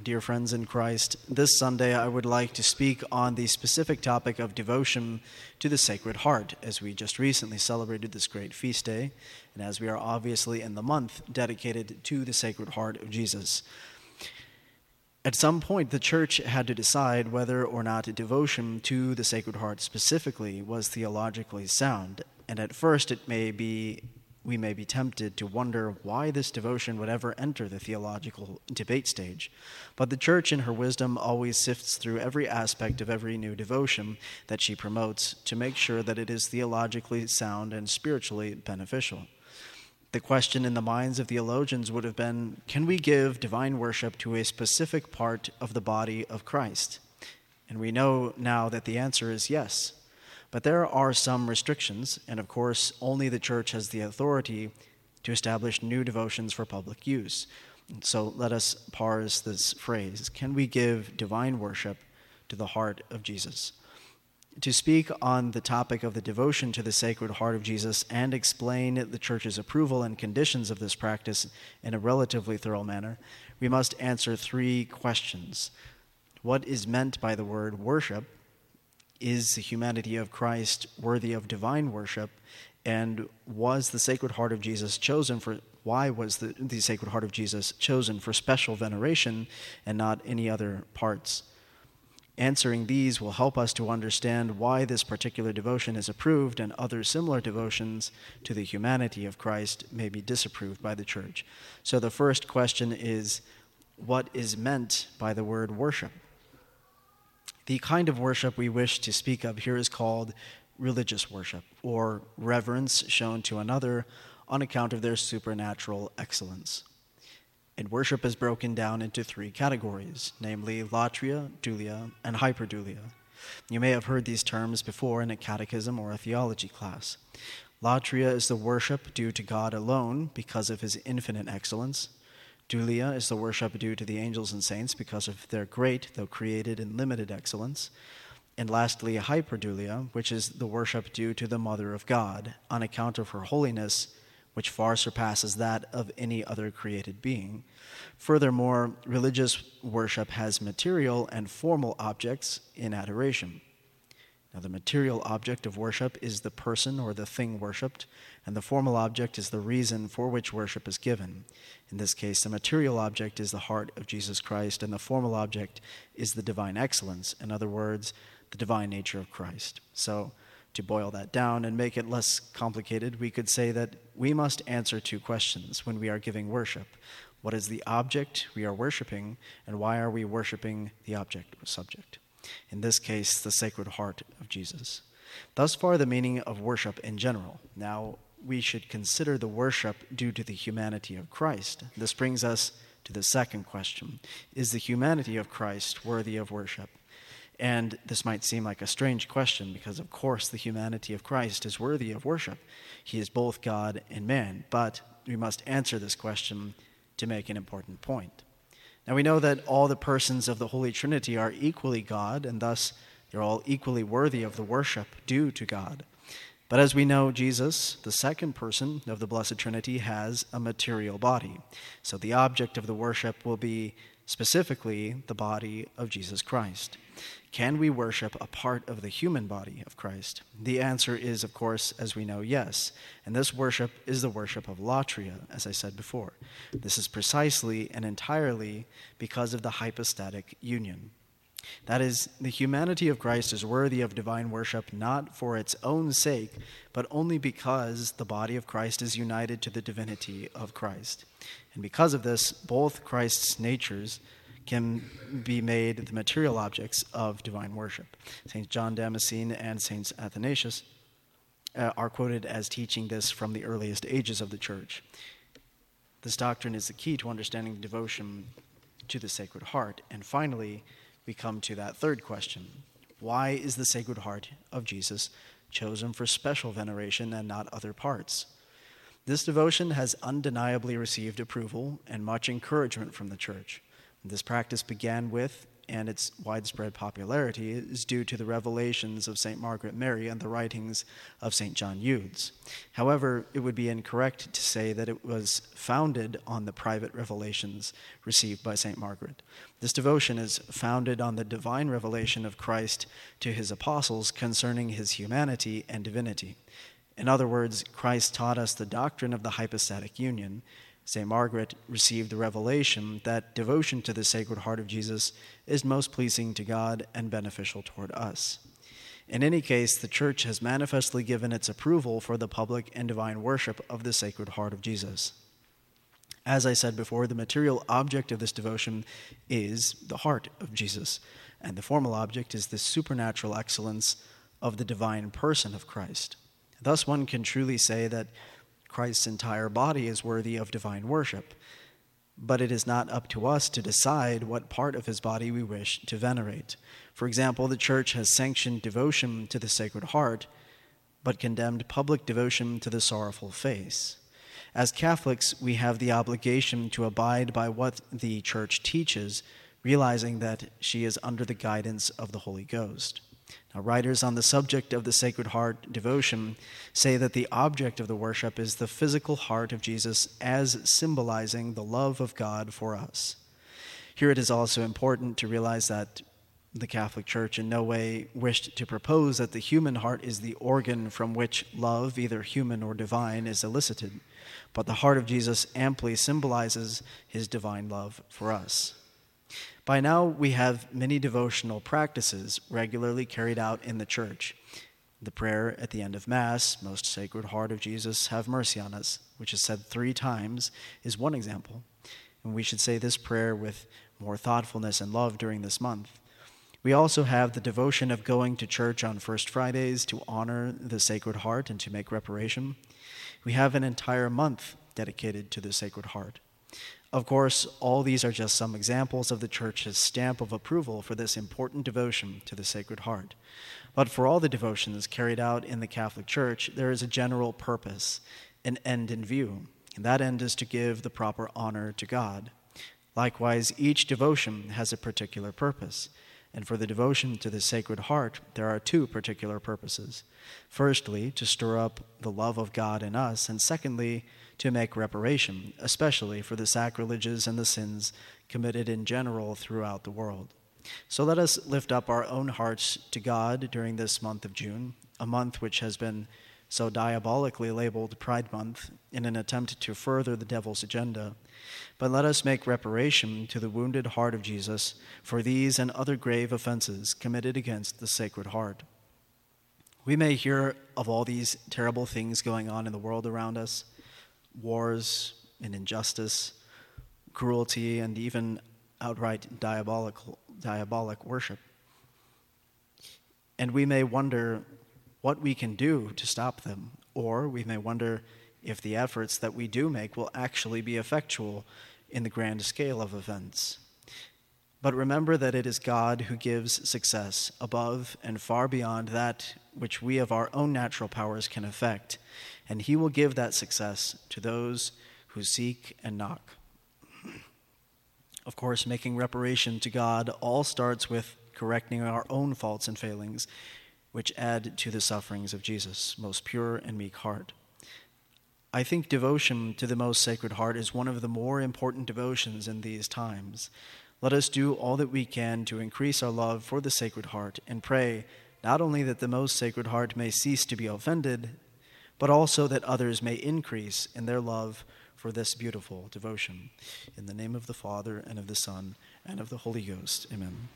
Dear friends in Christ, this Sunday I would like to speak on the specific topic of devotion to the Sacred Heart, as we just recently celebrated this great feast day, and as we are obviously in the month dedicated to the Sacred Heart of Jesus. At some point, the Church had to decide whether or not devotion to the Sacred Heart specifically was theologically sound, and at first we may be tempted to wonder why this devotion would ever enter the theological debate stage. But the Church, in her wisdom, always sifts through every aspect of every new devotion that she promotes to make sure that it is theologically sound and spiritually beneficial. The question in the minds of theologians would have been, can we give divine worship to a specific part of the body of Christ? And we know now that the answer is yes. But there are some restrictions, and of course, only the Church has the authority to establish new devotions for public use. And so let us parse this phrase. Can we give divine worship to the heart of Jesus? To speak on the topic of the devotion to the Sacred Heart of Jesus and explain the Church's approval and conditions of this practice in a relatively thorough manner, we must answer three questions. What is meant by the word worship? Is the humanity of Christ worthy of divine worship? And was the Sacred Heart of Jesus chosen for, why was the Sacred Heart of Jesus chosen for special veneration and not any other parts? Answering these will help us to understand why this particular devotion is approved and other similar devotions to the humanity of Christ may be disapproved by the Church. So the first question is, what is meant by the word worship? The kind of worship we wish to speak of here is called religious worship, or reverence shown to another on account of their supernatural excellence. And worship is broken down into three categories, namely latria, dulia, and hyperdulia. You may have heard these terms before in a catechism or a theology class. Latria is the worship due to God alone because of his infinite excellence. Dulia is the worship due to the angels and saints because of their great, though created and limited excellence. And lastly, hyperdulia, which is the worship due to the Mother of God, on account of her holiness, which far surpasses that of any other created being. Furthermore, religious worship has material and formal objects in adoration. Now, the material object of worship is the person or the thing worshipped, and the formal object is the reason for which worship is given. In this case, the material object is the heart of Jesus Christ, and the formal object is the divine excellence, in other words, the divine nature of Christ. So, to boil that down and make it less complicated, we could say that we must answer two questions when we are giving worship. What is the object we are worshiping, and why are we worshiping the object or subject? In this case, the Sacred Heart of Jesus. Thus far, the meaning of worship in general. Now, we should consider the worship due to the humanity of Christ. This brings us to the second question. Is the humanity of Christ worthy of worship? And this might seem like a strange question because, of course, the humanity of Christ is worthy of worship. He is both God and man, but we must answer this question to make an important point. Now, we know that all the persons of the Holy Trinity are equally God, and thus they're all equally worthy of the worship due to God. But as we know, Jesus, the second person of the Blessed Trinity, has a material body. So the object of the worship will be specifically the body of Jesus Christ. Can we worship a part of the human body of Christ? The answer is, of course, as we know, yes. And this worship is the worship of latria, as I said before. This is precisely and entirely because of the hypostatic union. That is, the humanity of Christ is worthy of divine worship not for its own sake, but only because the body of Christ is united to the divinity of Christ. And because of this, both Christ's natures can be made the material objects of divine worship. St. John Damascene and St. Athanasius are quoted as teaching this from the earliest ages of the Church. This doctrine is the key to understanding devotion to the Sacred Heart. And finally, we come to that third question. Why is the Sacred Heart of Jesus chosen for special veneration and not other parts? This devotion has undeniably received approval and much encouragement from the Church. This practice began with and its widespread popularity is due to the revelations of St. Margaret Mary and the writings of St. John Eudes. However, it would be incorrect to say that it was founded on the private revelations received by St. Margaret. This devotion is founded on the divine revelation of Christ to his apostles concerning his humanity and divinity. In other words, Christ taught us the doctrine of the hypostatic union. St. Margaret received the revelation that devotion to the Sacred Heart of Jesus is most pleasing to God and beneficial toward us. In any case, the Church has manifestly given its approval for the public and divine worship of the Sacred Heart of Jesus. As I said before, the material object of this devotion is the heart of Jesus, and the formal object is the supernatural excellence of the divine person of Christ. Thus, one can truly say that Christ's entire body is worthy of divine worship, but it is not up to us to decide what part of his body we wish to venerate. For example, the Church has sanctioned devotion to the Sacred Heart, but condemned public devotion to the Sorrowful Face. As Catholics, we have the obligation to abide by what the Church teaches, realizing that she is under the guidance of the Holy Ghost. Now, writers on the subject of the Sacred Heart devotion say that the object of the worship is the physical heart of Jesus as symbolizing the love of God for us. Here it is also important to realize that the Catholic Church in no way wished to propose that the human heart is the organ from which love, either human or divine, is elicited, but the heart of Jesus amply symbolizes his divine love for us. By now, we have many devotional practices regularly carried out in the Church. The prayer at the end of Mass, Most Sacred Heart of Jesus, have mercy on us, which is said 3 times, is one example. And we should say this prayer with more thoughtfulness and love during this month. We also have the devotion of going to church on First Fridays to honor the Sacred Heart and to make reparation. We have an entire month dedicated to the Sacred Heart. Of course, all these are just some examples of the Church's stamp of approval for this important devotion to the Sacred Heart. But for all the devotions carried out in the Catholic Church, there is a general purpose, an end in view, and that end is to give the proper honor to God. Likewise, each devotion has a particular purpose, and for the devotion to the Sacred Heart, there are 2 particular purposes. Firstly, to stir up the love of God in us, and secondly, to make reparation, especially for the sacrileges and the sins committed in general throughout the world. So let us lift up our own hearts to God during this month of June, a month which has been so diabolically labeled Pride Month in an attempt to further the devil's agenda. But let us make reparation to the wounded heart of Jesus for these and other grave offenses committed against the Sacred Heart. We may hear of all these terrible things going on in the world around us, wars and injustice, cruelty, and even outright diabolic worship. And we may wonder what we can do to stop them, or we may wonder if the efforts that we do make will actually be effectual in the grand scale of events. But remember that it is God who gives success above and far beyond that which we of our own natural powers can effect, and he will give that success to those who seek and knock. Of course, making reparation to God all starts with correcting our own faults and failings, which add to the sufferings of Jesus' most pure and meek heart. I think devotion to the Most Sacred Heart is one of the more important devotions in these times. Let us do all that we can to increase our love for the Sacred Heart and pray not only that the Most Sacred Heart may cease to be offended, but also that others may increase in their love for this beautiful devotion. In the name of the Father, and of the Son, and of the Holy Ghost. Amen.